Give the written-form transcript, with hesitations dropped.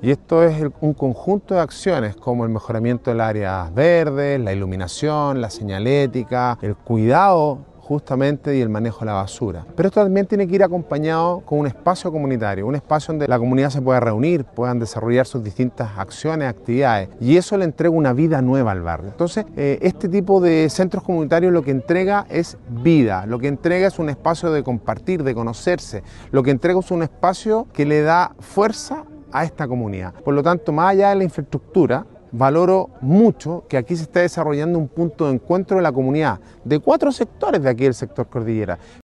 Y esto es un conjunto de acciones como el mejoramiento del área verde, la iluminación, la señalética, el cuidado justamente y el manejo de la basura. Pero esto también tiene que ir acompañado con un espacio comunitario, un espacio donde la comunidad se pueda reunir, puedan desarrollar sus distintas acciones, actividades, y eso le entrega una vida nueva al barrio. Entonces, este tipo de centros comunitarios lo que entrega es vida, lo que entrega es un espacio de compartir, de conocerse, lo que entrega es un espacio que le da fuerza a esta comunidad. Por lo tanto, más allá de la infraestructura, valoro mucho que aquí se esté desarrollando un punto de encuentro de la comunidad, de 4 sectores de aquí del sector cordillera.